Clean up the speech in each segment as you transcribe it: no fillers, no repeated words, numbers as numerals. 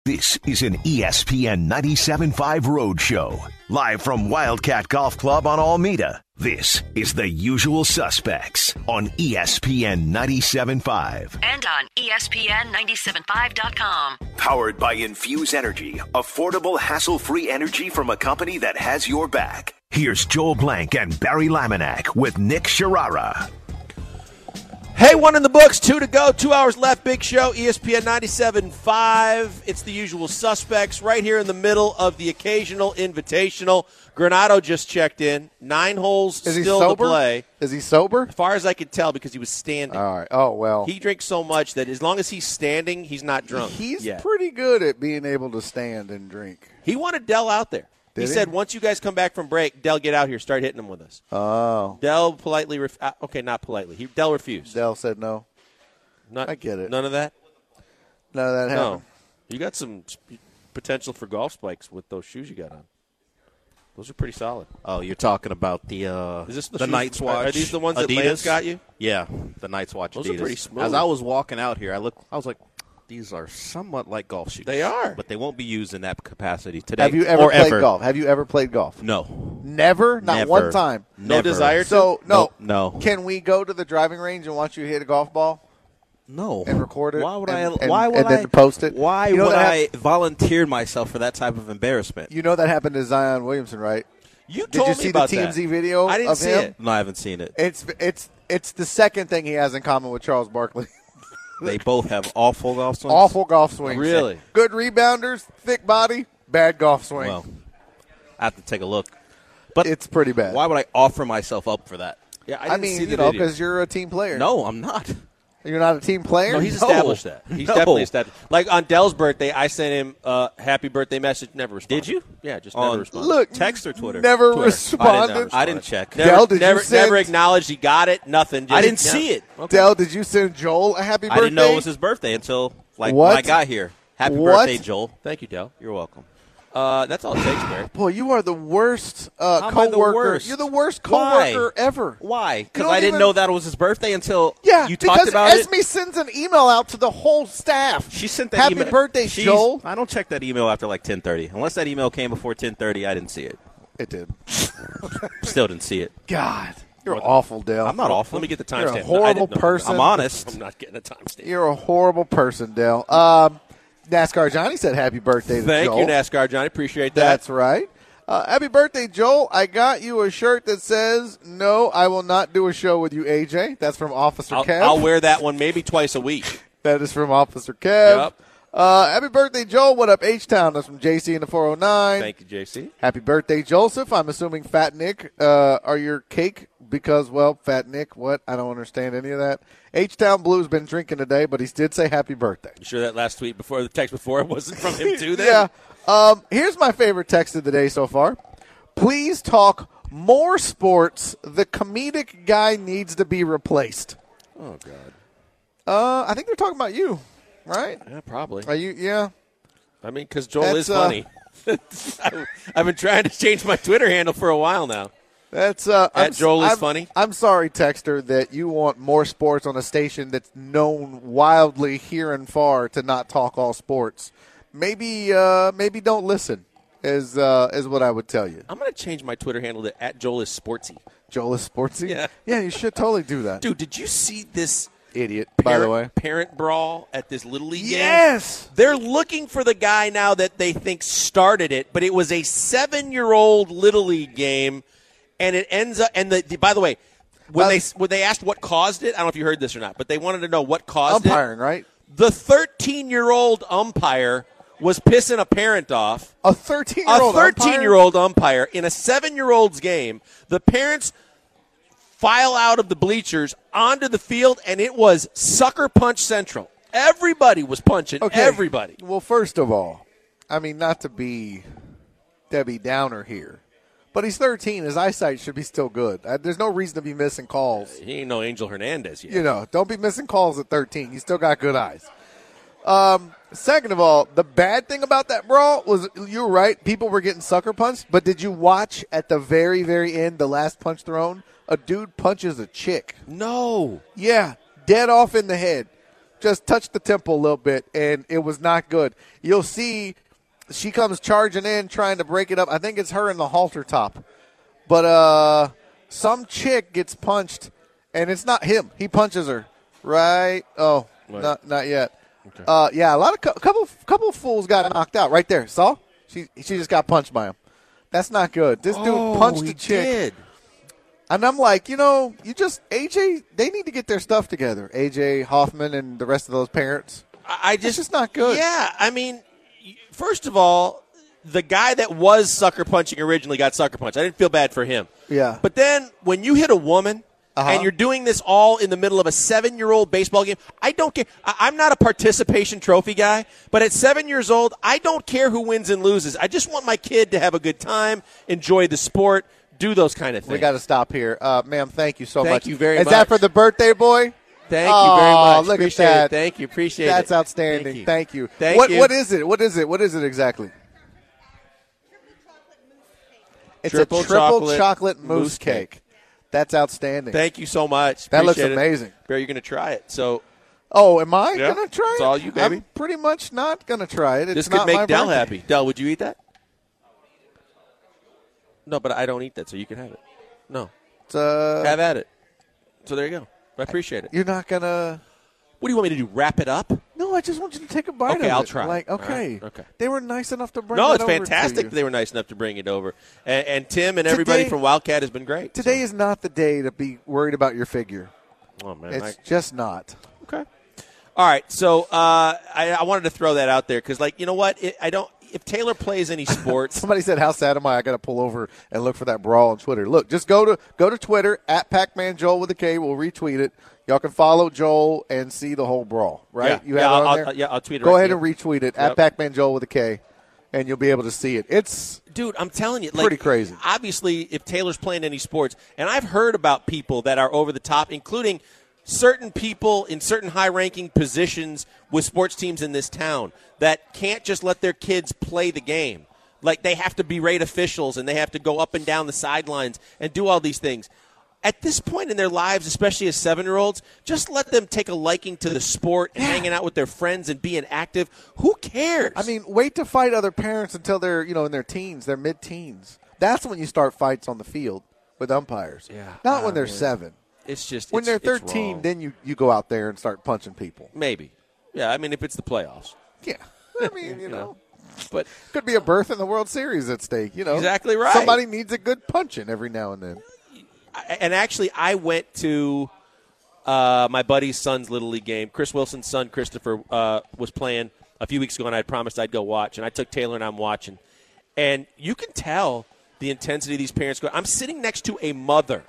This is an ESPN 97.5 Road Show. Live from Wildcat Golf Club on Alameda. This is The Usual Suspects on ESPN 97.5. And on ESPN975.com. Powered by Infuse Energy. Affordable, hassle-free energy from a company that has your back. Here's Joel Blank and Barry Laminack with Nick Sharara. Hey, one in the books, 2 to go, 2 hours left. Big show, ESPN 97.5. It's The Usual Suspects right here in the middle of the occasional invitational. Granado just checked in. 9 holes Is he still sober? to play. Is he sober? As far as I could tell, because he was standing. All right. Oh, well. He drinks so much that as long as he's standing, he's not drunk. He's yet. pretty good at being able to stand and drink. He wanted Dell out there. He said, once you guys come back from break, Dell, get out here. Start hitting them with us. Oh. Dell politely not politely. Dell refused. Dell said no. I get it. None of that? None of that happened. No. You got some potential for golf spikes with those shoes you got on. Those are pretty solid. Oh, you're talking about the Is this the shoes? Night's Watch? Are these the ones that Adidas? Lance got you? Yeah, the Night's Watch Those Adidas. are pretty smooth. As I was walking out here, I was like, these are somewhat like golf shoes. They are. But they won't be used in that capacity today. Have you ever or played ever. golf? Have you ever played golf? No. Never? Not Never. one time? No Never. desire to? So, no. No. Can we go to the driving range and watch you hit a golf ball No. and record it? Why would and, I? and then post it? Why You know would that I volunteer myself for that type of embarrassment? You know that happened to Zion Williamson, right? You Did told you me see about the TMZ that. video I didn't of see him? it. No, I haven't seen it. It's the second thing he has in common with Charles Barkley. They both have awful golf swings. Awful golf swings. Really? Good rebounders, thick body, bad golf swing. Well, I have to take a look. But It's pretty bad. why would I offer myself up for that? Yeah, I I didn't mean, see the you know, video. because you're a team player. No, I'm not. You're not a team player? No, he's established that. He's No. definitely established. Like on Dell's birthday, I sent him a happy birthday message. Never responded. Did you? Yeah, just On- never responded. Look, Text or Twitter? Never Twitter. responded. I didn't check. Never, Dell, did you never, send- never acknowledged he got it. Nothing. I didn't see it. Okay. Dell, did you send Joel a happy birthday? I didn't know it was his birthday until when What? I got here. Happy What? birthday, Joel. Thank you, Dell. You're welcome. That's all it takes, Barry. Boy, you are the worst am I the co-worker. worst? You're the worst Why? co-worker ever. Why? Because don't I didn't even- know that it was his birthday until Yeah, you talked about because it. Esme sends an email out to the whole staff. She sent that Happy email. birthday, Joel. I don't check that email after like 10:30. Unless that email came before 10:30, I didn't see it. It did. Still didn't see it. God, you're awful, Dell. I'm not awful. Let me get the timestamp. You're a No, I horrible didn't know. person. I'm honest. I'm not getting a timestamp. You're a horrible person, Dell. NASCAR Johnny said happy birthday to Thank Joel. you, NASCAR Johnny. Appreciate that. That's right. Happy birthday, Joel. I got you a shirt that says, "No, I will not do a show with you, AJ." That's from Officer Kev. I'll wear that one maybe twice a week. That is from Officer Kev. Yep. Happy birthday, Joel. What up, H-Town? That's from JC in the 409. Thank you, JC. Happy birthday, Joseph. I'm assuming Fat Nick are your cake because, well, Fat Nick, what? I don't understand any of that. H-Town Blue's been drinking today, but he did say happy birthday. You sure that last tweet before the text before it wasn't from him too? Then? Yeah. Here's my favorite text of the day so far. Please talk more sports. The comedic guy needs to be replaced. Oh God. I think they're talking about you, right? Yeah, probably. Are you? Yeah. I mean, because Joel is That's, funny. I've been trying to change my Twitter handle for a while now. That's Joel is funny. I'm sorry, Texter, that you want more sports on a station that's known wildly here and far to not talk all sports. Maybe don't listen is what I would tell you. I'm going to change my Twitter handle to @JoelIsSportsy. Joel is sportsy. Yeah. You should totally do that. Dude, did you see this Idiot, by the way. parent brawl at this Little League game? Yes. They're looking for the guy now that they think started it, but it was a 7-year-old Little League game, and it ends up. And by the way, when they asked what caused it, I don't know if you heard this or not, but they wanted to know what caused Umpiring, right? The 13-year-old umpire was pissing a parent off. A 13-year-old A 13-year-old umpire in a 7-year-old's game. The parents file out of the bleachers onto the field, and it was sucker punch central. Everybody was punching. Okay. Everybody. Well, first of all, I mean, not to be Debbie Downer here, but he's 13. His eyesight should be still good. There's no reason to be missing calls. He ain't no Angel Hernandez yet. You know, don't be missing calls at 13. He's still got good eyes. Second of all, the bad thing about that brawl was, you were right, people were getting sucker punched, but did you watch at the very, very end, the last punch thrown? A dude punches a chick. No. Yeah, dead off in the head. just touched the temple a little bit, and it was not good. You'll see she comes charging in trying to break it up. I think it's her in the halter top. But some chick gets punched, and it's not him. He punches her, right? Oh, not yet. Okay. Yeah, a lot of couple of fools got knocked out right there. Saw? She just got punched by him. That's not good. This dude punched the chick. Did. And I'm like, AJ, they need to get their stuff together. AJ Hoffman and the rest of those parents. It's just not good. Yeah, I mean, first of all, the guy that was sucker punching originally got sucker punched. I didn't feel bad for him. Yeah. But then when you hit a woman and you're doing this all in the middle of a 7-year-old baseball game, I don't care. I'm not a participation trophy guy, but at 7 years old, I don't care who wins and loses. I just want my kid to have a good time, enjoy the sport, do those kind of things. We got to stop here. Ma'am, thank you so much. Thank you very much. Is that for the birthday boy? Thank you very much. Look appreciate at that. It. Thank you. Appreciate it. That's outstanding. Thank you. Thank you. What is it? What is it exactly? It's a triple chocolate mousse cake. That's outstanding. Thank you so much. That looks Appreciate it. amazing. Barry, you're going to try it. So, am I Yeah. going to try it? It's all you, baby. I'm pretty much not going to try it. It's this not could my make Dell birthday. happy. Dell, would you eat that? No, but I don't eat that, so you can have it. No. Have at it. So there you go. I appreciate it. You're not going to... What do you want me to do, wrap it up? No, I just want you to take a bite of it. Okay, I'll try. Like, okay. All right, okay. They were nice enough to bring No, it it's over fantastic to that you. they were nice enough to bring it over. And Tim and everybody from Wildcat has been great. Today is not the day to be worried about your figure. Oh, man. It's just not. Okay. All right. So I wanted to throw that out there because, you know what? If Taylor plays any sports. Somebody said, how sad am I? I got to pull over and look for that brawl on Twitter. Look, just go to Twitter, at Pac-Man Joel with a K. We'll retweet it. Y'all can follow Joel and see the whole brawl, right? Yeah. You have it on there? I'll tweet it. Go ahead and retweet it, at Pac-Man Joel with a K, and you'll be able to see it. Dude, I'm telling you. Pretty crazy. Obviously, if Taylor's playing any sports, and I've heard about people that are over the top, including certain people in certain high-ranking positions with sports teams in this town that can't just let their kids play the game. Like, they have to berate officials, and they have to go up and down the sidelines and do all these things. At this point in their lives, especially as 7-year-olds, just let them take a liking to the sport and hanging out with their friends and being active. Who cares? I mean, wait to fight other parents until they're, in their teens, their mid-teens. That's when you start fights on the field with umpires. Yeah. Not when they're 7. It's just when they're it's 13, wrong. then you go out there and start punching people. Maybe. Yeah, I mean, if it's the playoffs. Yeah. I mean, you know. But could be a berth in the World Series at stake, Exactly right. Somebody needs a good punching every now and then. And actually, I went to my buddy's son's Little League game. Chris Wilson's son, Christopher, was playing a few weeks ago, and I had promised I'd go watch. And I took Taylor, and I'm watching. And you can tell the intensity of these parents go. I'm sitting next to a mother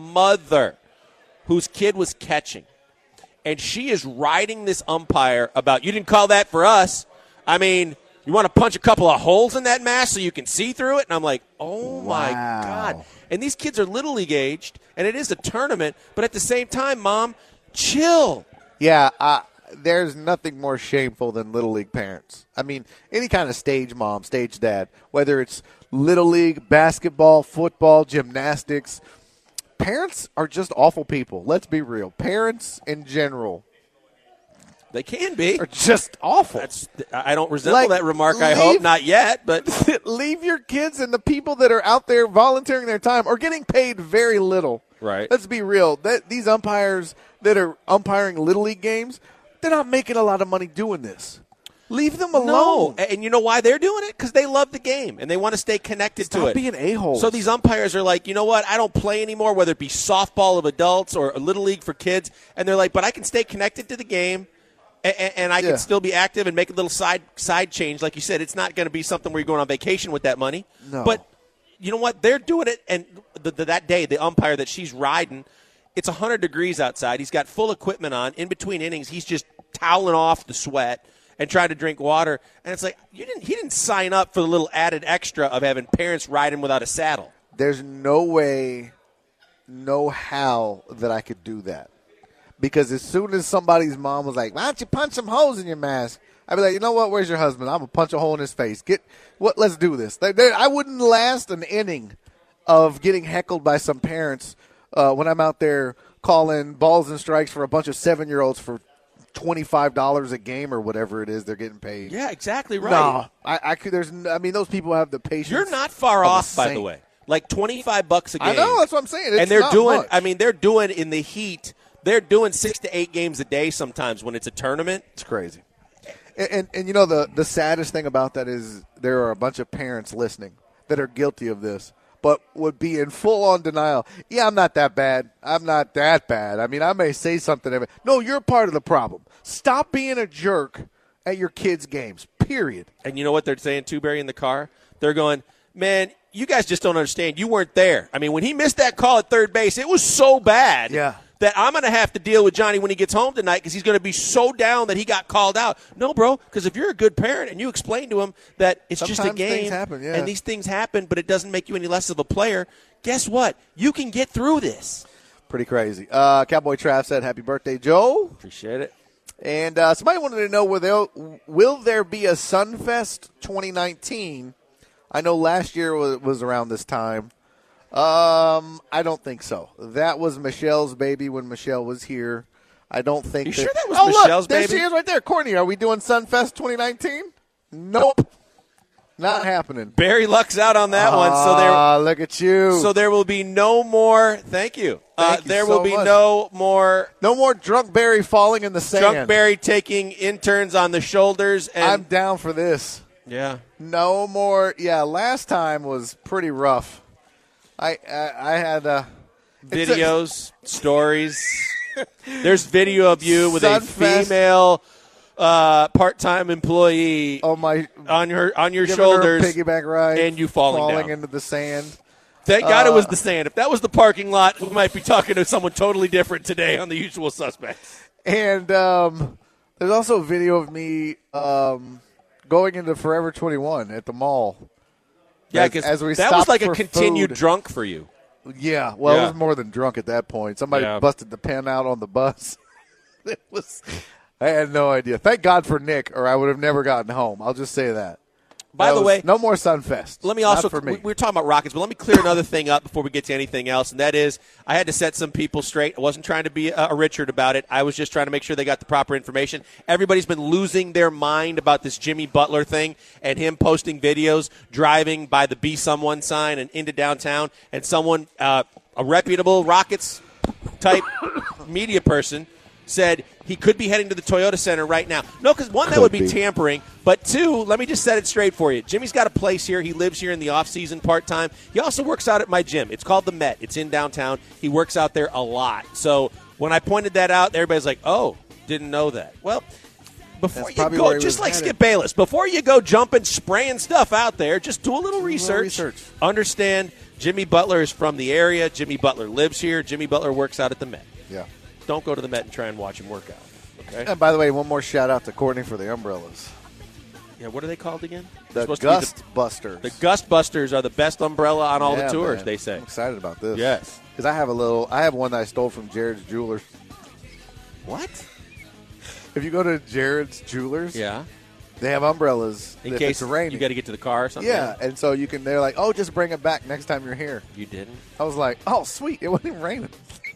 whose kid was catching. And she is riding this umpire about, you didn't call that for us. I mean, you want to punch a couple of holes in that mask so you can see through it? And I'm like, oh, my God. And these kids are Little League aged, and it is a tournament. But at the same time, Mom, chill. Yeah, there's nothing more shameful than Little League parents. I mean, any kind of stage mom, stage dad, whether it's Little League, basketball, football, gymnastics, parents are just awful people. Let's be real. Parents in general. They can be. Are just awful. I don't resemble that remark, I hope. Not yet, but leave your kids and the people that are out there volunteering their time or getting paid very little. Right. Let's be real. These umpires that are umpiring Little League games, they're not making a lot of money doing this. Leave them alone. No. And you know why they're doing it? Because they love the game, and they want to stay connected to it. Stop being a-holes. So these umpires are like, you know what? I don't play anymore, whether it be softball of adults or a Little League for kids. And they're like, but I can stay connected to the game. And I can still be active and make a little side change. Like you said, it's not going to be something where you're going on vacation with that money. No. But you know what? They're doing it. And that day, the umpire that she's riding, it's 100 degrees outside. He's got full equipment on. In between innings, he's just toweling off the sweat and trying to drink water. And it's like, he didn't sign up for the little added extra of having parents ride him without a saddle. There's no way, no how that I could do that. Because as soon as somebody's mom was like, why don't you punch some holes in your mask? I'd be like, you know what? Where's your husband? I'm going to punch a hole in his face. Let's do this. I wouldn't last an inning of getting heckled by some parents when I'm out there calling balls and strikes for a bunch of 7-year-olds for $25 a game or whatever it is they're getting paid. Yeah, exactly right. No, I could. Those people have the patience. You're not far of a off, by the saint. way. Like $25 a game. I know, that's what I'm saying. It's and they're not doing. much. I mean, they're doing in the heat. They're doing 6 to 8 games a day sometimes when it's a tournament. It's crazy. And you know the saddest thing about that is there are a bunch of parents listening that are guilty of this, but would be in full on denial. Yeah, I'm not that bad. I'm not that bad. I mean, I may say something. No, you're part of the problem. Stop being a jerk at your kids' games. Period. And you know what they're saying too, Barry, in the car? They're going, man, you guys just don't understand. You weren't there. I mean, when he missed that call at third base, it was so bad. Yeah. That I'm going to have to deal with Johnny when he gets home tonight because he's going to be so down that he got called out. No, bro, because if you're a good parent and you explain to him that it's just a Sometimes game things happen, yeah. and these things happen, but it doesn't make you any less of a player, guess what? You can get through this. Pretty crazy. Cowboy Trav said, happy birthday, Joe. Appreciate it. And somebody wanted to know, will there be a Sunfest 2019? I know last year was around this time. I don't think so. That was Michelle's baby when Michelle was here. I don't think. You sure that was Michelle's Michelle's there baby? There she is right there. Courtney, are we doing Sunfest 2019? Nope. Not happening. Barry lucks out on that one. So look at you. So there will be no more. Thank you. Thank you there so will be much. no more drunk Barry falling in the sand. drunk Barry taking interns on the shoulders. And I'm down for this. yeah. No more. Yeah, last time was pretty rough. I had Videos, stories. There's video of you with Sunfest. a female part-time employee on your giving shoulders, her a piggyback ride, and you falling down. into the sand. Thank God it was the sand. If that was the parking lot, we might be talking to someone totally different today on The Usual Suspects. And there's also a video of me going into Forever 21 at the mall. Yeah, because as we that was stopped like a for continued food. drunk for you. Yeah, well, Yeah. it was more than drunk at that point. Somebody Yeah. busted the pen out on the bus. It was. I had no idea. Thank God for Nick, or I would have never gotten home. I'll just say that. By the way, no more Sunfest. let me Not also, for me. we were talking about Rockets, but let me clear another thing up before we get to anything else, and that is I had to set some people straight. I wasn't trying to be a Richard about it. I was just trying to make sure they got the proper information. Everybody's been losing their mind about this Jimmy Butler thing and him posting videos driving by the Be Someone sign and into downtown, and someone, a reputable Rockets-type media person, said he could be heading to the Toyota Center right now. No, because one, that would be tampering. But two, let me just set it straight for you. Jimmy's got a place here. He lives here in the off-season part-time. He also works out at my gym. It's called the Met. It's in downtown. He works out there a lot. So when I pointed that out, everybody's like, oh, didn't know that. Well, before That's you probably go, where he just was like headed. Skip Bayless, before you go jumping, spraying stuff out there, just do a little research. Understand Jimmy Butler is from the area. Jimmy Butler lives here. Jimmy Butler works out at the Met. Yeah. Don't go to the Met and try and watch him work out. Okay? And by the way, one more shout out to Courtney for the umbrellas. Yeah, what are they called again? The Supposed to be Gust Busters. The Gust Busters are the best umbrella on all Yeah, the tours, man. they say. I'm excited about this. Yes. Because I have one that I stole from Jared's Jewelers. What? If you go to Jared's Jewelers, Yeah. they have umbrellas In if case it's raining. you got to get to the car or something. Yeah, and so they're like, oh, just bring it back next time you're here. You didn't? I was like, oh, sweet. It wasn't even raining.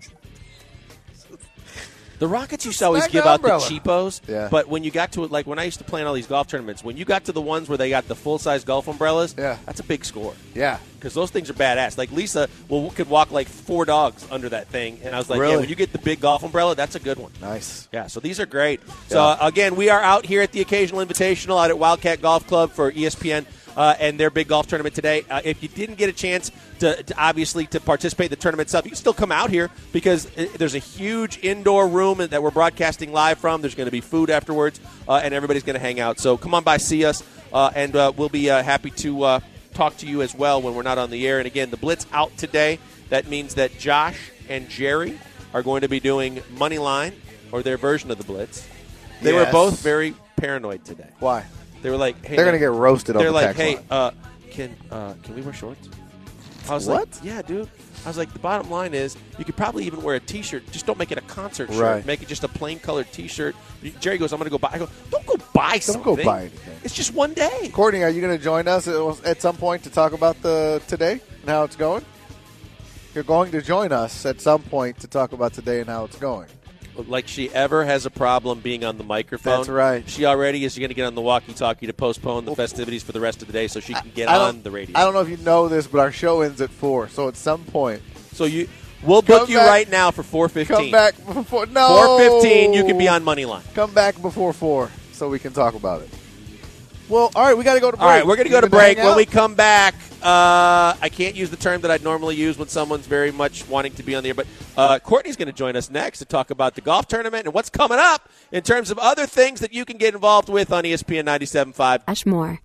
The Rockets used to always Smack give the out the umbrella. cheapos, Yeah. but when you got to it, like when I used to play in all these golf tournaments, when you got to the ones where they got the full-size golf umbrellas, Yeah. that's a big score. Yeah. Because those things are badass. Like Lisa could walk like 4 dogs under that thing, and I was like, Really? yeah, when you get the big golf umbrella, that's a good one. Nice. Yeah, so these are great. So, Yeah. again, we are out here at the Occasional Invitational out at Wildcat Golf Club for ESPN and their big golf tournament today. If you didn't get a chance to obviously to participate in the tournament itself, you can still come out here because there's a huge indoor room that we're broadcasting live from. There's going to be food afterwards, and everybody's going to hang out. So come on by, see us, and we'll be happy to talk to you as well when we're not on the air. And, again, the Blitz out today. That means that Josh and Jerry are going to be doing Moneyline, or their version of the Blitz. They were Yes. both very paranoid today. Why? They were like, hey, They're going to get roasted on they're the like, text hey, line. can we wear shorts? I was What? like, yeah, dude. I was like, the bottom line is you could probably even wear a T-shirt. Just don't make it a concert shirt. Right. Make it just a plain colored T-shirt. Jerry goes, I'm going to go buy. I go, don't go buy something. Don't go buy anything. It's just one day. Courtney, are you going to join us at some point to talk about the today and how it's going? You're going to join us at some point to talk about today and how it's going. like she ever has a problem being on the microphone. That's right. She already is going to get on the walkie-talkie to postpone the festivities for the rest of the day so she can get on the radio. I don't know if you know this, but our show ends at 4, so at some point. So we'll book you right now for 4:15. Come back before 4:15, you can be on Moneyline. Come back before 4 so we can talk about it. Well, all right, we got to go to break. All right, we're going to go to You break. hang When out? we come back, I can't use the term that I'd normally use when someone's very much wanting to be on the air, but Courtney's going to join us next to talk about the golf tournament and what's coming up in terms of other things that you can get involved with on ESPN 97.5. Ashmore.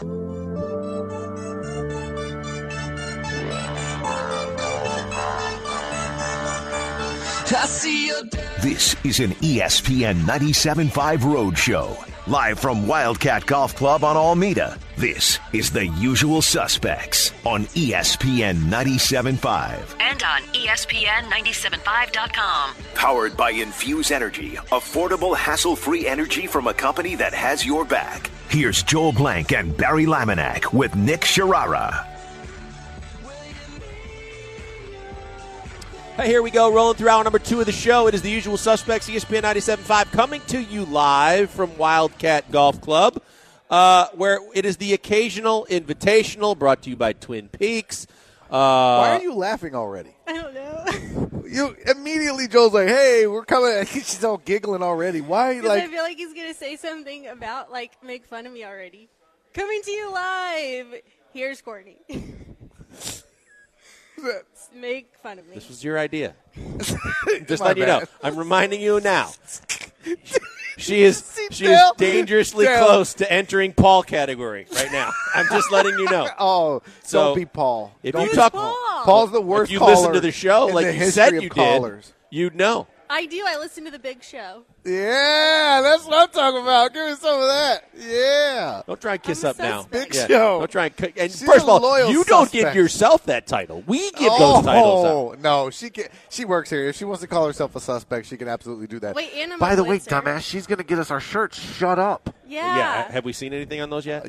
This is an ESPN 97.5 Roadshow. Live from Wildcat Golf Club on Alameda, this is The Usual Suspects on ESPN 97.5. And on ESPN975.com. Powered by Infuse Energy, affordable, hassle-free energy from a company that has your back. Here's Joel Blank and Barry Laminack with Nick Sharara. Hey, here we go, rolling through hour number 2 of the show. It is The Usual Suspects, ESPN 97.5, coming to you live from Wildcat Golf Club, where it is the occasional invitational brought to you by Twin Peaks. Why are you laughing already? I don't know. You immediately, Joel's like, "Hey, we're coming." She's all giggling already. Why? Because Like, I feel like he's going to say something about, like, make fun of me already. Coming to you live. Here's Courtney. Make fun of me. This was your idea. Just My letting you know. bad. I'm reminding you now. She is Dale. dangerously Dale. close to entering Paul category right now. I'm just letting you know. oh, So, don't be Paul. If Don't you be talk, Paul? Paul's the worst if you caller listen to the show in like the you history said of you callers. did, you'd know. I do. I listen to the big show. Yeah, that's what I'm talking about. Give me some of that. Yeah. Don't try and kiss I'm a up now. suspect. Big show. Don't try and and She's first of a all, loyal you don't suspect. give yourself that title. We give those titles out. Oh, no. She works here. If she wants to call herself a suspect, she can absolutely do that. Wait, and I'm By a the way, blitzer. dumbass, she's going to get us our shirts. Shut up. Yeah. Have we seen anything on those yet?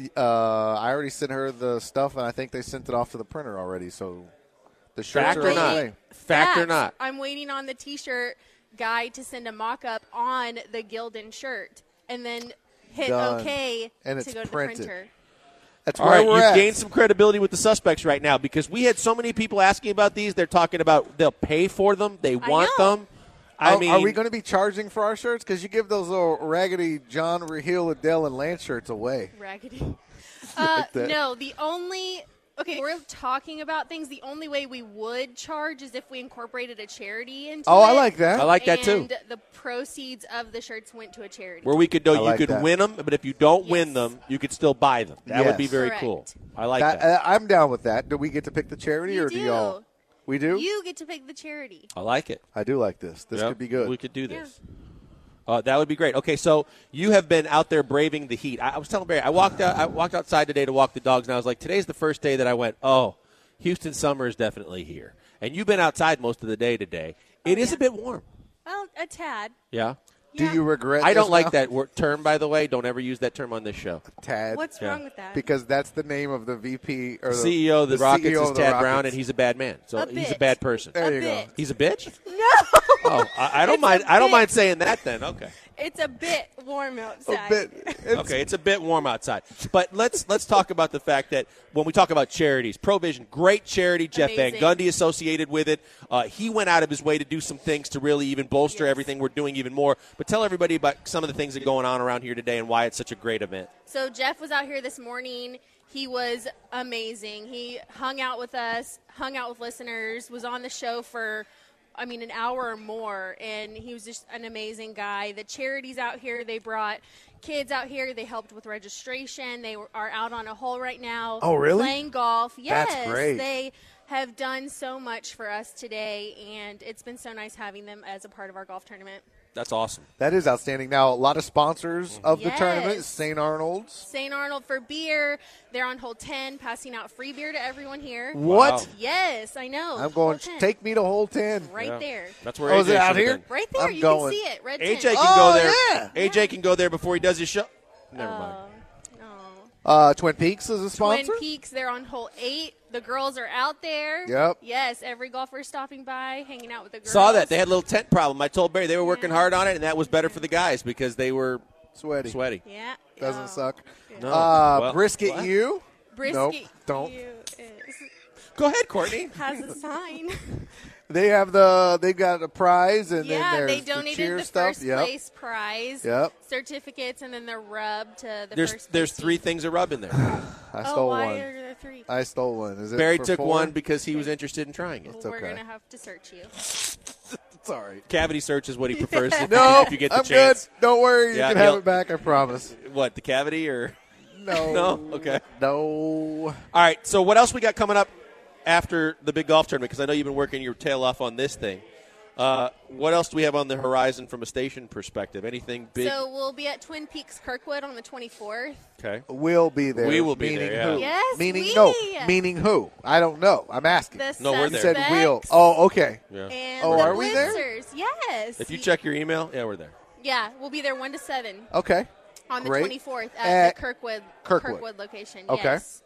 I already sent her the stuff, and I think they sent it off to the printer already. So the shirts Fact are or on the not? way. Fact or Facts. not? I'm waiting on the T-shirt guy to send a mock-up on the Gildan shirt and then hit Done. OK And to it's go to printed. the printer. That's All where right, we're you've at. gained some credibility with the suspects right now because we had so many people asking about these. They're talking about they'll pay for them. They want know. them. I mean, are we going to be charging for our shirts? Because you give those little raggedy John, Raheel, Adele, and Lance shirts away. Raggedy. Like that. No, the only we're talking about things. The only way we would charge is if we incorporated a charity into Oh, it. I like that. I like that too. And the proceeds of the shirts went to a charity. Where we could do, I you like could that. win them, but if you don't win Yes. them, you could still buy them. That would be Yes. very Correct. cool. I like That, that. I'm down with that. Do we get to pick the charity, You or do do. y'all? We do. You get to pick the charity. I like it. I do like this. This Yep, could be good. We could do this. That would be great. Okay, so you have been out there braving the heat. I was telling Barry, I walked outside today to walk the dogs, and I was like, today's the first day that I went, oh, Houston summer is definitely here. And you've been outside most of the day today. It is yeah. a bit warm. Well, a tad. Yeah. Do Yeah. you regret? I don't this like now? that term, by the way. Don't ever use that term on this show. Tad. What's Yeah. wrong with that? Because that's the name of the VP or The CEO of the Rockets CEO is of the Tad Rockets. Brown, and he's a bad man. So A he's a bit. bad person. There a you bit. go. He's a bitch? No. Oh, I don't It's mind. a I don't bit. mind saying that then. Okay. It's a bit warm outside. A bit. It's- Okay, it's a bit warm outside. But let's talk about the fact that when we talk about charities, Provision, great charity. Jeff Van Amazing. Gundy associated with it. He went out of his way to do some things to really even bolster Yes. everything we're doing even more. But tell everybody about some of the things that are going on around here today and why it's such a great event. So Jeff was out here this morning. He was amazing. He hung out with us, hung out with listeners, was on the show for, an hour or more, and he was just an amazing guy. The charities out here, they brought kids out here. They helped with registration. They are out on a hole right now. Oh, really? Playing golf. Yes. That's great. They have done so much for us today, and it's been so nice having them as a part of our golf tournament. That's awesome. That is outstanding. Now, a lot of sponsors of the Yes. tournament. St. Arnold's. St. Arnold for beer. They're on hole 10, passing out free beer to everyone here. What? Wow. Yes, I know. I'm going. Hole 10. Take me to hole 10. right Yeah. there. That's where Oh, AJ is it out should have here? been. Right there. I'm You going. can see it. Red AJ tent. can go there. yeah. AJ can go there before he does his show. Never mind. No. Twin Peaks is a sponsor. Twin Peaks, they're on hole 8. The girls are out there. Yep. Yes, every golfer is stopping by, hanging out with the girls. Saw that. They had a little tent problem. I told Barry they were working hard on it, and that was better for the guys because they were sweaty. Yeah. Doesn't suck. No. Well, Brisket what? U. Brisket Nope, don't. U Go ahead, Courtney. has a sign. They've got a prize, and then there's they the donated cheer the stuff. first place prize, Yep. certificates, and then the rub to the There's first there's place 3 team. things of rub in there. I Oh, stole why one. are there 3? I stole one. Is it Barry for took 4? one because he was interested in trying it. We're okay. going to have to search you. Sorry. Cavity search is what he prefers No, if you get the I'm chance. good. Don't worry. Yeah, you can have he'll- it back. I promise. What, the cavity or No. no? Okay. No. All right. So what else we got coming up after the big golf tournament? Because I know you've been working your tail off on this thing. What else do we have on the horizon from a station perspective? Anything big? So we'll be at Twin Peaks Kirkwood on the 24th. Okay. We'll be there. We will be meaning there, yeah. Who? Yes, meaning we. no. Meaning who? I don't know. I'm asking. The No, we're You there. said Suspects we'll. Oh, okay. Yeah. And Oh, the are we there? Blitzers. Yes. If you check your email, yeah, we're there. Yeah, we'll be there 1 to 7 Okay. on the Great. 24th At at the Kirkwood Kirkwood. location. Okay. Yes.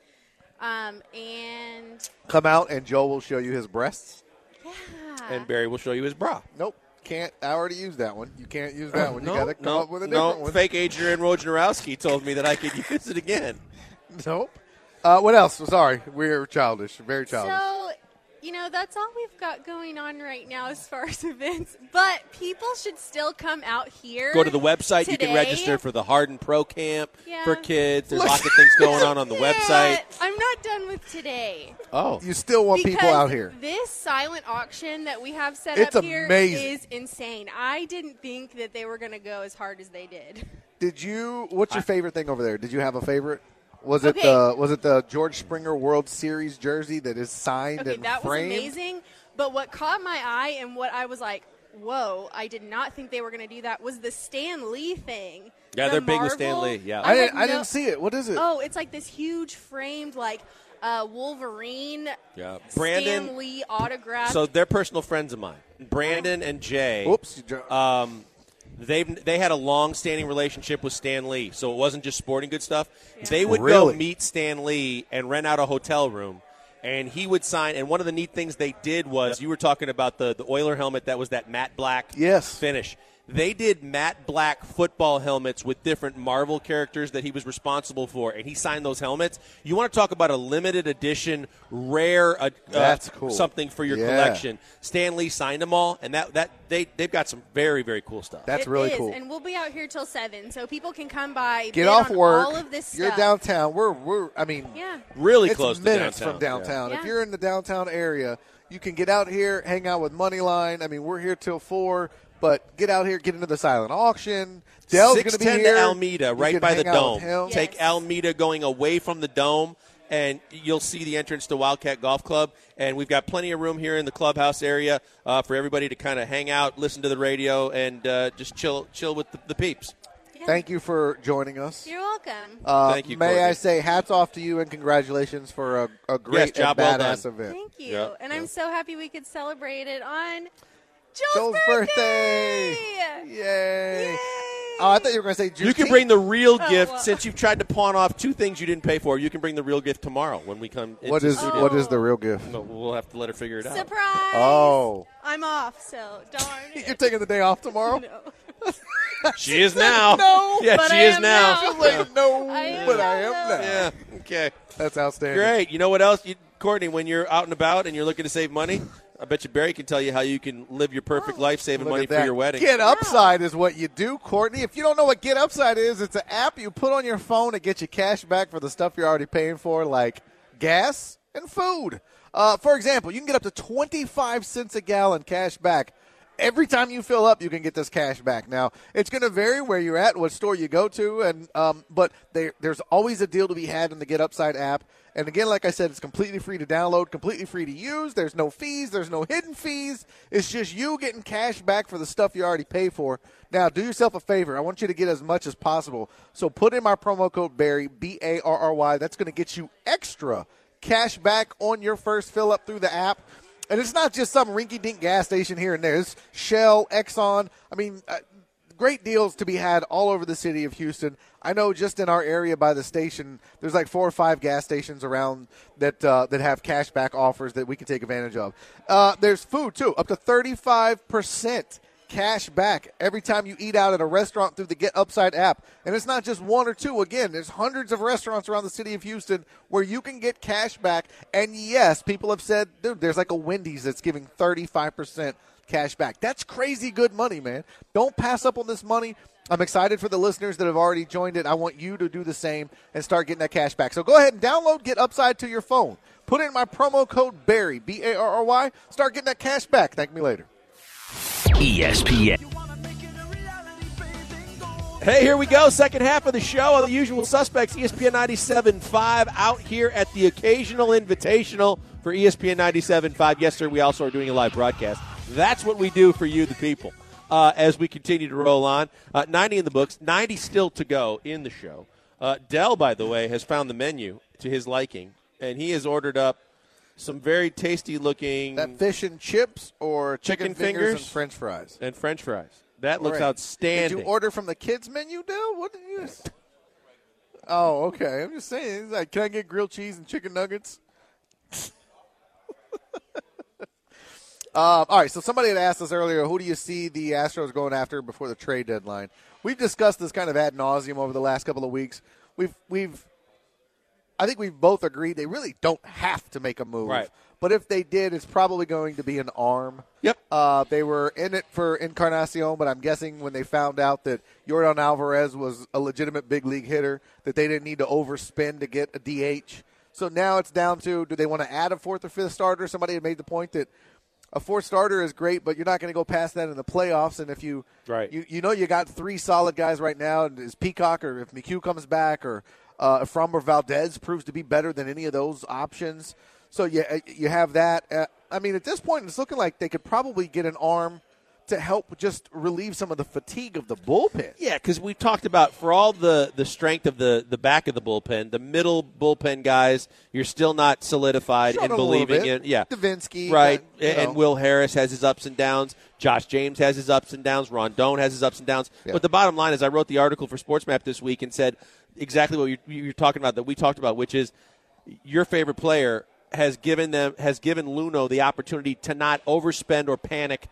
And Come out and Joel will show you his breasts. And Barry will show you his bra. Nope. Can't. I already used that one. You can't use that one. You got to come no, up with a different one. Fake Adrian Wojnarowski told me that I could use it again. Nope. What else? Sorry. We're childish. Very childish. so, that's all we've got going on right now as far as events. But people should still come out here. Go to the website. You can today. register for the Harden Pro Camp Yeah. for kids. There's lots of things going on the website. But I'm not done with today. Oh. You still want people Because out here. This silent auction that we have set It's up here amazing. is insane. I didn't think that they were going to go as hard as they did. What's your favorite thing over there? Did you have a favorite? Was it Okay. the George Springer World Series jersey that is signed Okay, and that framed? was amazing. But what caught my eye and what I was like, whoa, I did not think they were going to do that was the Stan Lee thing. Yeah, The they're big with Stan Marvel. Lee, yeah. I had didn't see it. What is it? Oh, it's like this huge framed Wolverine Yeah. Stan Brandon. Lee autograph. So they're personal friends of mine. Brandon and Jay. Oops. They had a long-standing relationship with Stan Lee, so it wasn't just sporting good stuff. Yeah. They would Really? go meet Stan Lee and rent out a hotel room, and he would sign. And one of the neat things they did was you were talking about the Oiler helmet that was that matte black Yes. finish. They did matte black football helmets with different Marvel characters that he was responsible for, and he signed those helmets. You want to talk about a limited edition, rare That's cool. something for your Yeah. collection. Stan Lee signed them all, and they've got some very, very cool stuff. That's It really is, cool. and we'll be out here till 7, so people can come by. Get bid off on work. All of this You're stuff. downtown. We're. I mean, Yeah. Really it's close to minutes downtown. from downtown. Yeah. If you're in the downtown area, you can get out here, hang out with Moneyline. I mean, we're here till 4, but get out here, get into the silent auction. Dell's going to be 610 here. to Almeida, You right can by the hang out with dome. him. Yeah. Take Yes. Almeida going away from the dome, and you'll see the entrance to Wildcat Golf Club. And we've got plenty of room here in the clubhouse area for everybody to kind of hang out, listen to the radio, and just chill with the peeps. Yeah. Thank you for joining us. You're welcome. Thank you, May Courtney. I say hats off to you and congratulations for a great job and well badass done. event. Thank you. Yeah, And yeah. I'm so happy we could celebrate it on Joel's birthday! Yay! Yay! Oh, I thought you were going to say Juneteenth. You can bring the real Oh, gift well. since you've tried to pawn off 2 things you didn't pay for. You can bring the real gift tomorrow when we come. What into is the studio. what is the real gift? No, we'll have to let her figure it out. Surprise! Oh. I'm off, so darn it. You're taking the day off tomorrow? No. She is now. No, yeah, but she I is am now. now. Like, no, I am but I am now. now. Yeah. Okay. That's outstanding. Great. You know what else, Courtney? When you're out and about and you're looking to save money, I bet you Barry can tell you how you can live your perfect life saving Look money at for that. your wedding. Get Upside is what you do, Courtney. If you don't know what Get Upside is, it's an app you put on your phone to get you cash back for the stuff you're already paying for, like gas and food. For example, you can get up to 25 cents a gallon cash back. Every time you fill up, you can get this cash back. Now, it's going to vary where you're at, what store you go to, and but there's always a deal to be had in the Get Upside app. And again, like I said, it's completely free to download, completely free to use. There's no fees. There's no hidden fees. It's just you getting cash back for the stuff you already pay for. Now, do yourself a favor. I want you to get as much as possible. So put in my promo code Barry, BARRY. That's going to get you extra cash back on your first fill up through the app. And it's not just some rinky-dink gas station here and there. It's Shell, Exxon. I mean, great deals to be had all over the city of Houston. I know just in our area by the station, there's like 4 or 5 gas stations around that have cashback offers that we can take advantage of. There's food, too, up to 35% cash back every time you eat out at a restaurant through the Get Upside app. And it's not just 1 or 2. Again, there's hundreds of restaurants around the city of Houston where you can get cash back. And, yes, people have said, dude, there's like a Wendy's that's giving 35% cash back. That's crazy good money, man. Don't pass up on this money. I'm excited for the listeners that have already joined it. I want you to do the same and start getting that cash back. So go ahead and download Get Upside to your phone. Put in my promo code Barry, B-A-R-R-Y. Start getting that cash back. Thank me later. ESPN. Hey, here we go. Second half of the show on the usual suspects. ESPN 97.5 out here at the occasional invitational for ESPN 97.5. Yes, sir, we also are doing a live broadcast. That's what we do for you, the people, as we continue to roll on. 90 in the books, 90 still to go in the show. Dell, by the way, has found the menu to his liking, and he has ordered up some very tasty-looking... That fish and chips or chicken fingers and French fries? And French fries. That looks outstanding. Did you order from the kids' menu, Dale? What did you... Oh, okay. I'm just saying. He's like, can I get grilled cheese and chicken nuggets? All right, so somebody had asked us earlier, who do you see the Astros going after before the trade deadline? We've discussed this kind of ad nauseum over the last couple of weeks. I think we've both agreed they really don't have to make a move. Right. But if they did, it's probably going to be an arm. Yep. They were in it for Encarnacion, but I'm guessing when they found out that Yordan Alvarez was a legitimate big league hitter, that they didn't need to overspend to get a DH. So now it's down to, do they want to add a 4th or 5th starter? Somebody had made the point that a 4th starter is great, but you're not going to go past that in the playoffs. And if you you got 3 solid guys right now, and is Peacock or if McHugh comes back or if Framber Valdez proves to be better than any of those options. So you have that. I mean, at this point, it's looking like they could probably get an arm to help just relieve some of the fatigue of the bullpen. Yeah, because we talked about for all the strength of the back of the bullpen, the middle bullpen guys, you're still not solidified in believing in. Yeah, Davinsky. Right, and Will Harris has his ups and downs. Josh James has his ups and downs. Rondon has his ups and downs. Yeah. But the bottom line is I wrote the article for SportsMap this week and said exactly what you're talking about, that we talked about, which is your favorite player has given Luno the opportunity to not overspend or panic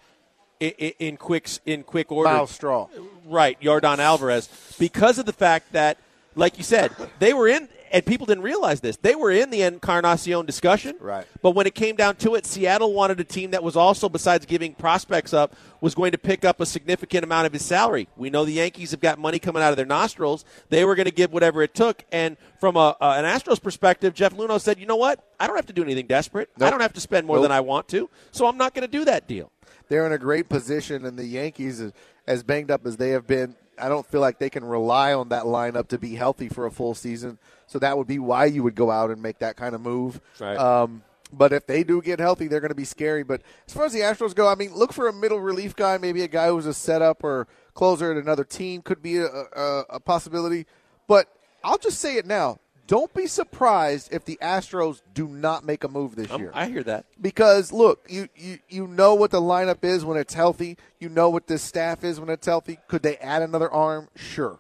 in quick order. Foul straw. Right, Yordan Alvarez, because of the fact that, like you said, they were in, and people didn't realize this, they were in the Encarnacion discussion. Right. But when it came down to it, Seattle wanted a team that was also, besides giving prospects up, was going to pick up a significant amount of his salary. We know the Yankees have got money coming out of their nostrils. They were going to give whatever it took. And from an Astros perspective, Jeff Luhnow said, you know what? I don't have to do anything desperate. Nope. I don't have to spend more than I want to, so I'm not going to do that deal. They're in a great position, and the Yankees, as banged up as they have been, I don't feel like they can rely on that lineup to be healthy for a full season. So that would be why you would go out and make that kind of move. Right. But if they do get healthy, they're going to be scary. But as far as the Astros go, I mean, look for a middle relief guy, maybe a guy who's a setup or closer at another team could be a possibility. But I'll just say it now. Don't be surprised if the Astros do not make a move this year. I hear that. Because, look, you know what the lineup is when it's healthy. You know what this staff is when it's healthy. Could they add another arm? Sure.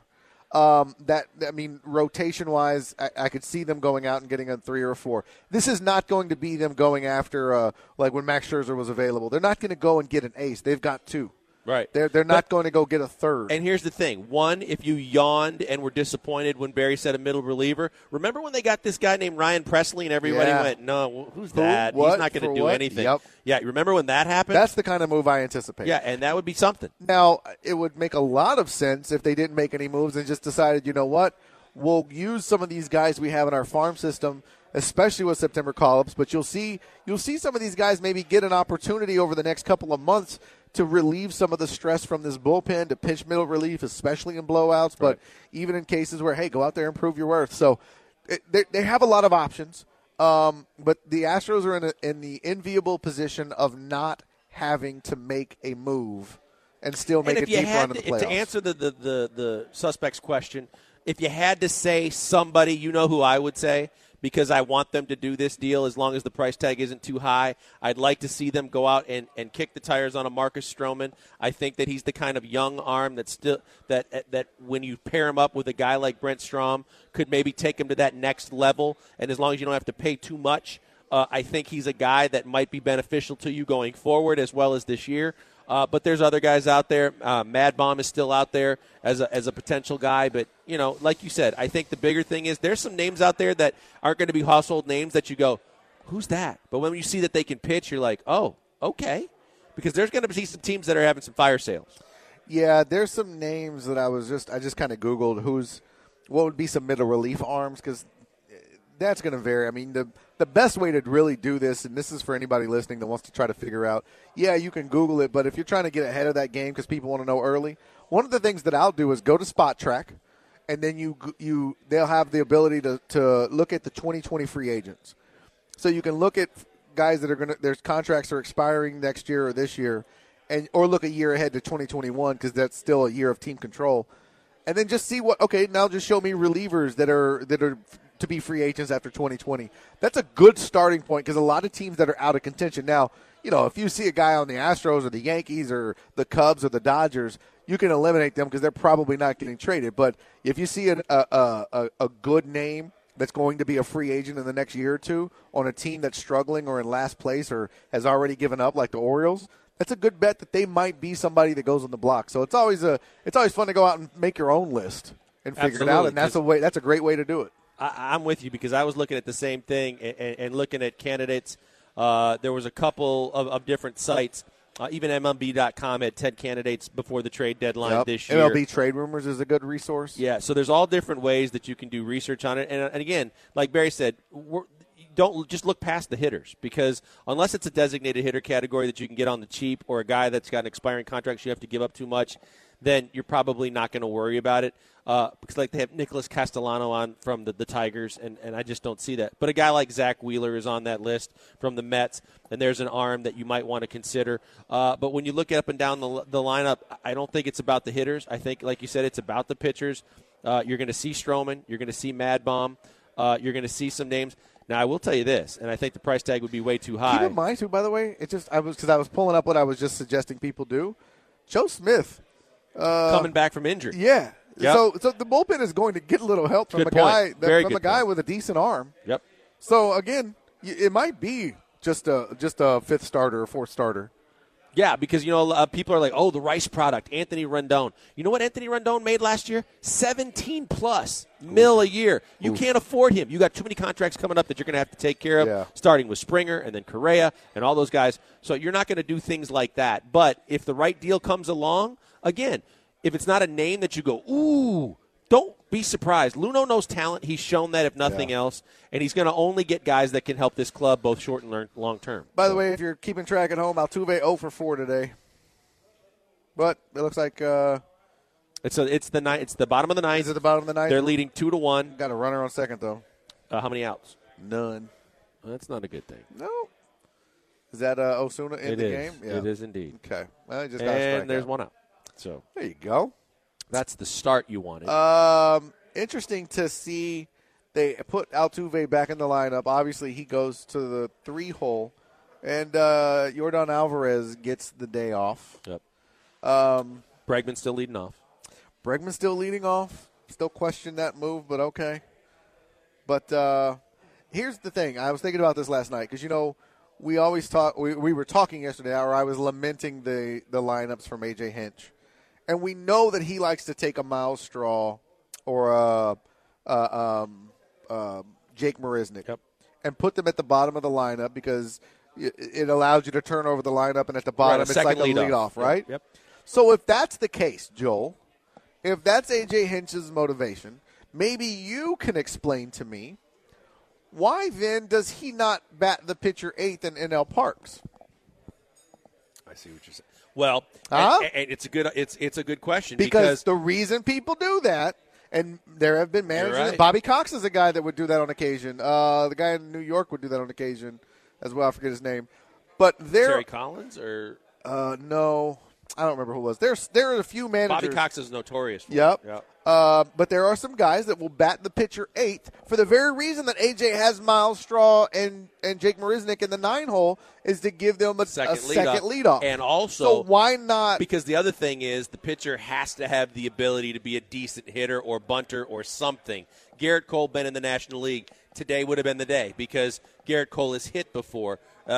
Rotation-wise, I could see them going out and getting a 3 or 4. This is not going to be them going after, like when Max Scherzer was available. They're not going to go and get an ace. They've got 2. Right. They're not going to go get a 3rd. And here's the thing. One, if you yawned and were disappointed when Barry said a middle reliever, remember when they got this guy named Ryan Presley and everybody went, no, who's that? What? He's not going to do anything. Yep. Yeah, you remember when that happened? That's the kind of move I anticipate. Yeah, and that would be something. Now, it would make a lot of sense if they didn't make any moves and just decided, you know what, we'll use some of these guys we have in our farm system, especially with September call-ups, but you'll see some of these guys maybe get an opportunity over the next couple of months to relieve some of the stress from this bullpen, to pitch middle relief, especially in blowouts, but even in cases where, hey, go out there and prove your worth. So they have a lot of options, but the Astros are in the enviable position of not having to make a move and still make a deep run in the playoffs. To answer the suspect's question, if you had to say somebody, you know who I would say? because I want them to do this deal as long as the price tag isn't too high. I'd like to see them go out and kick the tires on a Marcus Stroman. I think that he's the kind of young arm that when you pair him up with a guy like Brent Strom could maybe take him to that next level. And as long as you don't have to pay too much, I think he's a guy that might be beneficial to you going forward as well as this year. But there's other guys out there. Mad Bomb is still out there as a potential guy. But, like you said, I think the bigger thing is there's some names out there that aren't going to be household names that you go, who's that? But when you see that they can pitch, you're like, oh, okay. Because there's going to be some teams that are having some fire sales. Yeah, there's some names that I just kind of Googled what would be some middle relief arms, because that's going to vary. I mean, the best way to really do this, and this is for anybody listening that wants to try to figure out, yeah, you can Google it, but if you're trying to get ahead of that game because people want to know early, one of the things that I'll do is go to Spot Track, and then they'll have the ability to look at the 2020 free agents. So you can look at guys that are their contracts are expiring next year or this year, or look a year ahead to 2021 because that's still a year of team control, and then just see now just show me relievers that are to be free agents after 2020. That's a good starting point because a lot of teams that are out of contention now, if you see a guy on the Astros or the Yankees or the Cubs or the Dodgers, you can eliminate them because they're probably not getting traded. But if you see a good name that's going to be a free agent in the next year or two on a team that's struggling or in last place or has already given up, like the Orioles, that's a good bet that they might be somebody that goes on the block. So it's always fun to go out and make your own list and figure it out, and that's a great way to do it. I'm with you because I was looking at the same thing and looking at candidates. There was a couple of different sites. Even MLB.com had 10 candidates before the trade deadline this year. MLB Trade Rumors is a good resource. Yeah, so there's all different ways that you can do research on it. And again, like Barry said, don't just look past the hitters because unless it's a designated hitter category that you can get on the cheap or a guy that's got an expiring contract you have to give up too much, then you're probably not going to worry about it. Because they have Nicholas Castellano on from the Tigers, and I just don't see that. But a guy like Zach Wheeler is on that list from the Mets, and there's an arm that you might want to consider. But when you look up and down the lineup, I don't think it's about the hitters. I think, like you said, it's about the pitchers. You're going to see Stroman. You're going to see Mad Bomb. You're going to see some names. Now, I will tell you this, and I think the price tag would be way too high. Keep in mind, too, by the way, I was pulling up what I was just suggesting people do. Joe Smith. Coming back from injury. Yeah. Yep. So the bullpen is going to get a little help from good a guy point. with a decent arm. Yep. So again, it might be just a fifth starter or fourth starter. Yeah, because people are like, oh, the Rice product, Anthony Rendon. You know what Anthony Rendon made last year? $17+ million a year. You can't afford him. You got too many contracts coming up that you're going to have to take care of, starting with Springer and then Correa and all those guys. So you're not going to do things like that. But if the right deal comes along, again, if it's not a name that you go, ooh, don't be surprised. Luno knows talent. He's shown that, if nothing else, and he's going to only get guys that can help this club both short and long term. By the way, if you're keeping track at home, Altuve 0 for 4 today. But it looks like it's the bottom of the ninth. Is it the bottom of the ninth? They're leading 2-1. Got a runner on second though. How many outs? None. Well, that's not a good thing. No. Is that Osuna in the game? Yeah. It is indeed. Okay. Well, and there's one out. So there you go. That's the start you wanted. Interesting to see they put Altuve back in the lineup. Obviously, he goes to the 3-hole, and Yordan Alvarez gets the day off. Yep. Bregman's still leading off. Still question that move, but okay. But here's the thing. I was thinking about this last night because, we always talk. We were talking yesterday, or I was lamenting the lineups from A.J. Hinch. And we know that he likes to take a Miles Straw or Jake Marisnick and put them at the bottom of the lineup because it allows you to turn over the lineup, and at the bottom it's like a leadoff, right? Yep. So if that's the case, Joel, if that's A.J. Hinch's motivation, maybe you can explain to me why then does he not bat the pitcher eighth in NL Parks? I see what you're saying. Well, and it's a good question because the reason people do that, and there have been managers. Right. Bobby Cox is a guy that would do that on occasion. The guy in New York would do that on occasion as well. I forget his name, but Terry Collins or no, I don't remember who it was. There are a few managers. Bobby Cox is notorious for Yep. Yep. But there are some guys that will bat the pitcher 8th for the very reason that AJ has Miles Straw and Jake Marisnick in the 9-hole is to give them a second leadoff. And also, so why not? Because the other thing is the pitcher has to have the ability to be a decent hitter or bunter or something. Garrett Cole been in the National League. Today would have been the day because Garrett Cole has hit before.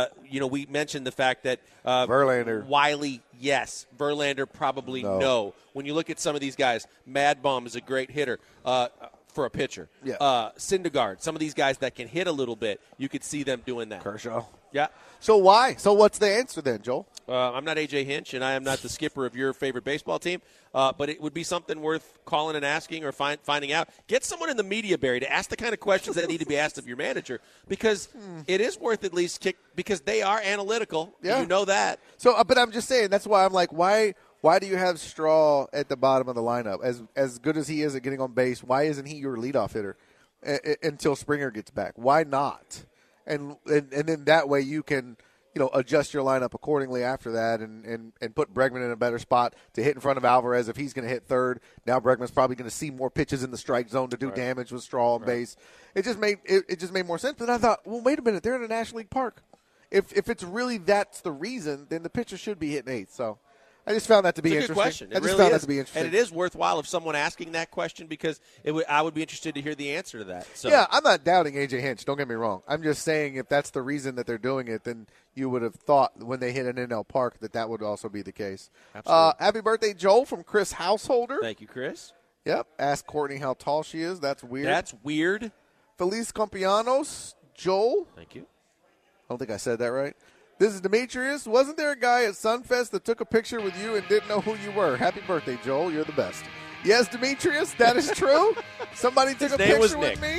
We mentioned the fact that Verlander. Wiley, yes. Verlander, probably no. When you look at some of these guys, Mad Bum is a great hitter for a pitcher. Yeah. Syndergaard, some of these guys that can hit a little bit, you could see them doing that. Kershaw. Yeah. So why? So what's the answer then, Joel? I'm not A.J. Hinch, and I am not the skipper of your favorite baseball team, but it would be something worth calling and asking or finding out. Get someone in the media, Barry, to ask the kind of questions that need to be asked of your manager because it is worth at least because they are analytical. Yeah. You know that. So, but I'm just saying, that's why I'm like, why do you have Straw at the bottom of the lineup? As good as he is at getting on base, why isn't he your leadoff hitter until Springer gets back? Why not? And then that way you can – adjust your lineup accordingly after that and put Bregman in a better spot to hit in front of Alvarez if he's going to hit third. Now Bregman's probably going to see more pitches in the strike zone to do damage with Straw on base. It just made more sense. But I thought, well, wait a minute, they're in a National League park. If it's really that's the reason, then the pitcher should be hitting 8th. So I just found that to be It's a interesting. good question. I just found that to be interesting. And it is worthwhile if someone asking that question because I would be interested to hear the answer to that. So. Yeah, I'm not doubting A.J. Hinch. Don't get me wrong. I'm just saying if that's the reason that they're doing it, then you would have thought when they hit an NL Park that would also be the case. Absolutely. Happy birthday, Joel, from Chris Householder. Thank you, Chris. Yep. Ask Courtney how tall she is. That's weird. That's weird. Feliz Compianos, Joel. Thank you. I don't think I said that right. This is Demetrius. Wasn't there a guy at Sunfest that took a picture with you and didn't know who you were? Happy birthday, Joel. You're the best. Yes, Demetrius, that is true. Somebody took a picture with me.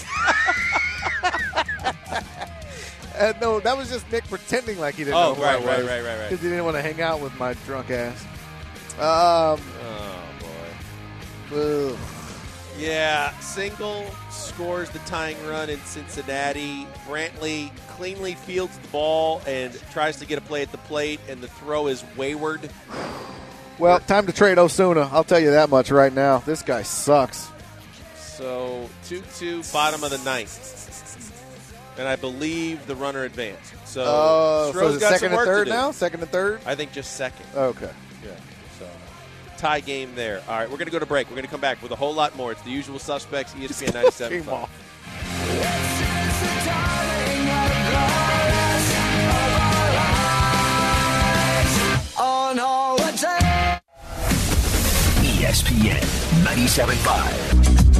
No, that was just Nick pretending like he didn't know who I was. Right. Because he didn't want to hang out with my drunk ass. Oh, boy. Ugh. Yeah, Single scores the tying run in Cincinnati. Brantley cleanly fields the ball and tries to get a play at the plate, and the throw is wayward. Well, time to trade Osuna. I'll tell you that much right now. This guy sucks. So 2-2, bottom of the 9th. And I believe the runner advanced. So is it got second some work and third to do. now? Second and third? I think just second. Okay. Yeah. So tie game there. All right, we're going to go to break. We're going to come back with a whole lot more. It's the usual suspects, ESPN 97.5. ESPN 97.5.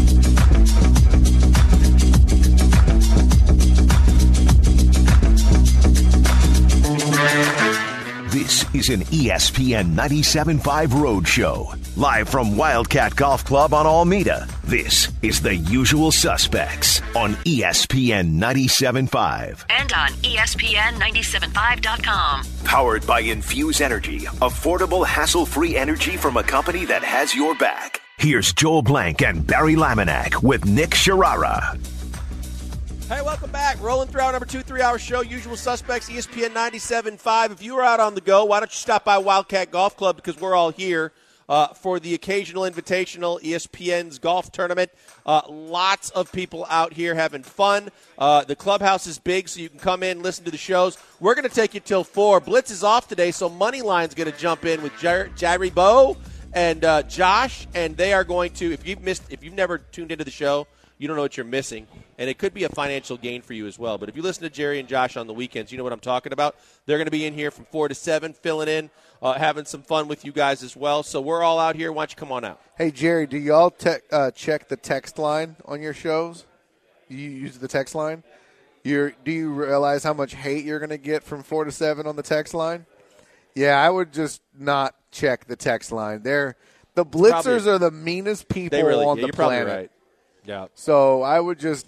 This is an ESPN 97.5 Roadshow. Live from Wildcat Golf Club on Alameda, this is The Usual Suspects on ESPN 97.5. And on ESPN975.com. Powered by Infuse Energy, affordable, hassle-free energy from a company that has your back. Here's Joel Blank and Barry Laminack with Nick Sharara. Hey, welcome back. Rolling through our number 2 3-hour show, Usual Suspects, ESPN 97.5. If you are out on the go, why don't you stop by Wildcat Golf Club because we're all here for the occasional invitational ESPN's golf tournament. Lots of people out here having fun. The clubhouse is big, so you can come in, listen to the shows. We're going to take you till 4. Blitz is off today, so Moneyline's going to jump in with Jerry Bowe and Josh, and they are going to, if you've never tuned into the show, you don't know what you're missing, and it could be a financial gain for you as well. But if you listen to Jerry and Josh on the weekends, you know what I'm talking about. They're going to be in here from 4 to 7, filling in, having some fun with you guys as well. So we're all out here. Why don't you come on out? Hey, Jerry, do y'all check the text line on your shows? You use the text line? Do you realize how much hate you're going to get from 4 to 7 on the text line? Yeah, I would just not check the text line. The blitzers are the meanest people on the you're planet. Probably right. Yeah. So I would just.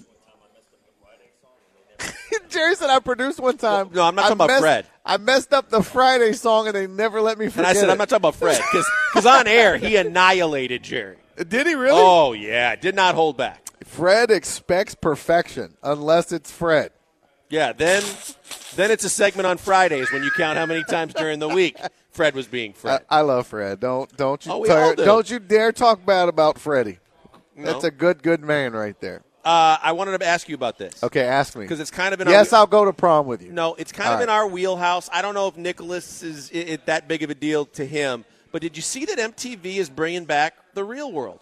Jerry said I produced one time. No, I'm not talking about Fred. I messed up the Friday song and they never let me forget And I said it. I'm not talking about Fred because on air he annihilated Jerry. Did he really? Oh yeah, did not hold back. Fred expects perfection unless it's Fred. Yeah, then it's a segment on Fridays when you count how many times during the week Fred was being Fred. I love Fred. Don't you we all do. don't you dare talk bad about Freddie. No. That's a good man right there. I wanted to ask you about this. Okay, ask me. Because it's kind of in Yes, I'll go to prom with you. No, it's kind of in our wheelhouse. I don't know if Nicholas is that big of a deal to him, but did you see that MTV is bringing back The Real World?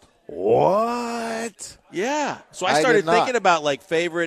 What? Yeah. So I I started did not. thinking about like favorite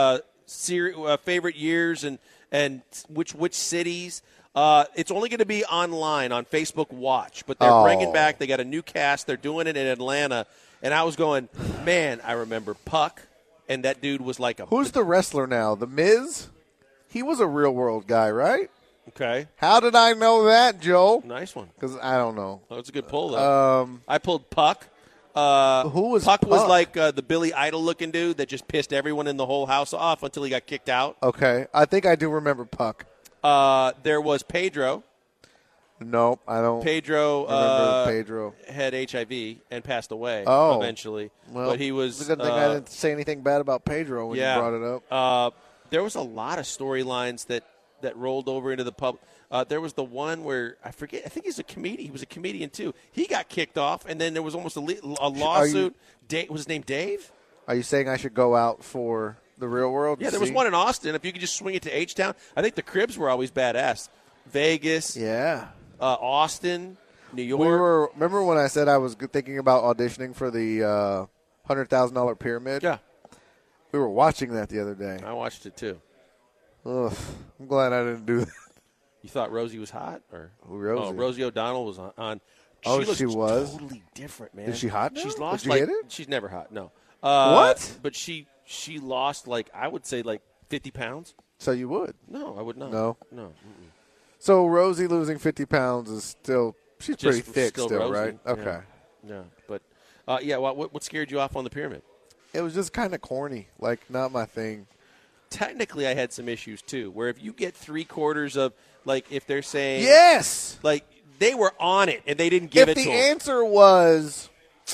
favorite years and which cities. It's only going to be online on Facebook Watch, but they're bringing back. They got a new cast. They're doing it in Atlanta, and I was going, man, I remember Puck, and that dude was like a. Who's the wrestler now? The Miz? He was a Real World guy, right? Okay, How did I know that, Joe? nice one. Because I don't know. Oh, it's a good pull though. I pulled Puck. Who was Puck? Was Puck? like the Billy Idol looking dude that just pissed everyone in the whole house off until he got kicked out. Okay, I think I do remember Puck. There was Pedro. No, I don't Pedro remember Pedro. had HIV and passed away Oh. eventually. Well, but he was. It's a good thing I didn't say anything bad about Pedro when you brought it up. There was a lot of storylines that rolled over into the pub. There was the one where I forget. I think he's a comedian. He was a comedian too. He got kicked off, and then there was almost a lawsuit. Was his name Dave? Are you saying I should go out for The Real World? Yeah, there was one in Austin. If you could just swing it to H-Town. I think the Cribs were always badass. Vegas, Yeah. Austin, New York. Remember when I said I was thinking about auditioning for the $100,000 Pyramid? Yeah, We were watching that the other day. I watched it too. Ugh, I'm glad I didn't do that. You thought Rosie was hot, or Rosie? Oh, Rosie O'Donnell was on. She was? totally different, man. Is she hot now? She's lost. Did you hit it? She's never hot. No. What? But she lost I would say 50 pounds. So you would. No, I would not. No? No. Mm-mm. So Rosie losing 50 pounds is still – she's pretty Just thick still, Rosie. right? Yeah. Okay. Yeah, but what scared you off on the Pyramid? It was just kind of corny, not my thing. Technically, I had some issues too. Where if you get 3/4 of if they're saying Yes! they were on it and they didn't give If it to the them. answer was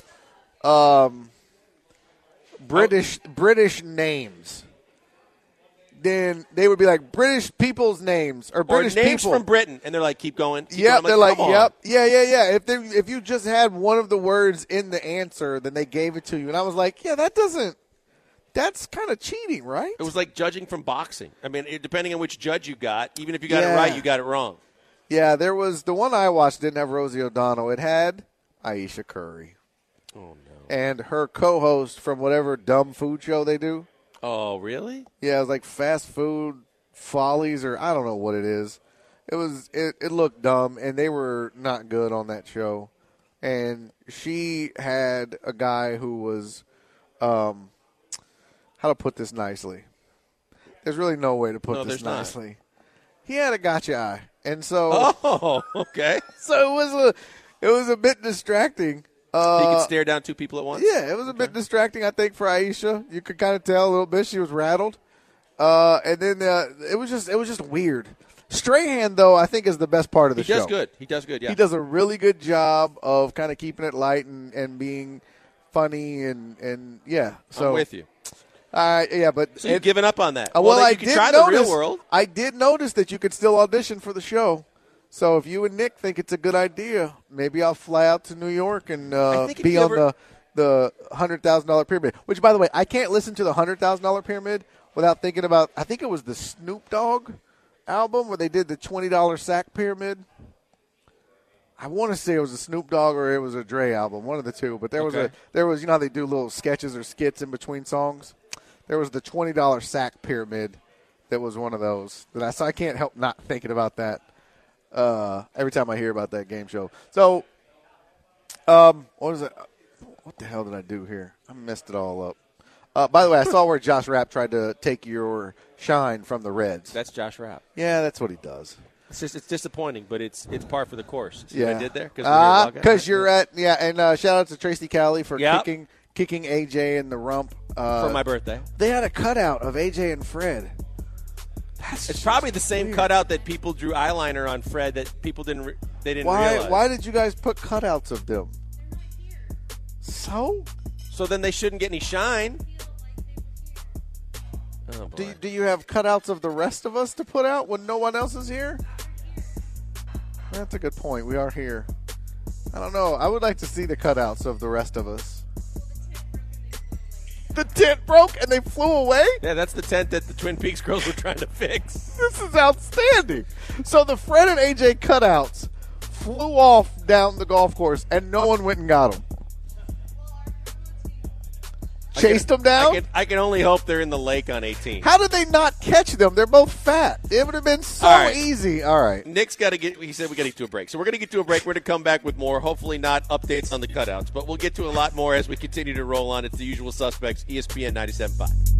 British names, then they would be like British people's names or British names people from Britain, and they're like, keep going. Keep Yep, going. they're like, come on. yep, yeah. If you just had one of the words in the answer, then they gave it to you, and I was like, yeah, that's kind of cheating, right? It was like judging from boxing. I mean, depending on which judge you got, even if you got it Yeah. right, you got it wrong. Yeah, there was the one I watched didn't have Rosie O'Donnell. It had Aisha Curry. Oh no. And her co-host from whatever dumb food show they do. Oh really? Yeah, it was like Fast Food Follies or I don't know what it is. It looked dumb, and they were not good on that show. And she had a guy who was, how to put this nicely? There's really no way to put this there's not. nicely. He had a gotcha eye, and so Oh, okay. so it was a bit distracting. You could stare down two people at once. Yeah, it was a bit distracting, I think, for Aisha. You could kind of tell a little bit she was rattled, and then it was just weird. Strahan, though, I think is the best part of the show. He does good. He does good. Yeah. He does a really good job of kind of keeping it light and being funny and yeah. So I'm with you. yeah, but So you've given up on that. well, then I you could did try notice. the Real World. I did notice that you could still audition for the show. So if you and Nick think it's a good idea, maybe I'll fly out to New York and think if be you on ever- the $100,000 Pyramid. Which, by the way, I can't listen to the $100,000 Pyramid without thinking about. I think it was the Snoop Dogg album where they did the $20 sack pyramid. I want to say it was a Snoop Dogg or it was a Dre album, one of the two. But there was you know how they do little sketches or skits in between songs. There was the $20 sack pyramid that was one of those that I saw. I can't help not thinking about that every time I hear about that game show. So, what is it? What the hell did I do here? I messed it all up. By the way, I saw where Josh Rapp tried to take your shine from the Reds. That's Josh Rapp. Yeah, that's what he does. It's disappointing, but it's par for the course. See Yeah, what I did there? Because you're at and shout out to Tracy Cowley for Yep. kicking AJ in the rump for my birthday. They had a cutout of AJ and Fred. It's probably the same cutout that people drew eyeliner on Fred that people didn't Why? realize. Why did you guys put cutouts of them? So then they shouldn't get any shine. Oh, boy. do you have cutouts of the rest of us to put out when no one else is here? That's a good point. We are here. I don't know. I would like to see the cutouts of the rest of us. The tent broke and they flew away? Yeah, that's the tent that the Twin Peaks girls were trying to fix. This is outstanding. So the Fred and AJ cutouts flew off down the golf course and no one went and got them. Chased them down? I can only hope they're in the lake on 18. How did they not catch them? They're both fat. It would have been so All right. easy. All right. Nick's got to get – he said we got to get to a break. So we're going to get to a break. We're going to come back with more, hopefully not updates on the cutouts. But we'll get to a lot more as we continue to roll on. It's the usual suspects, ESPN 97.5.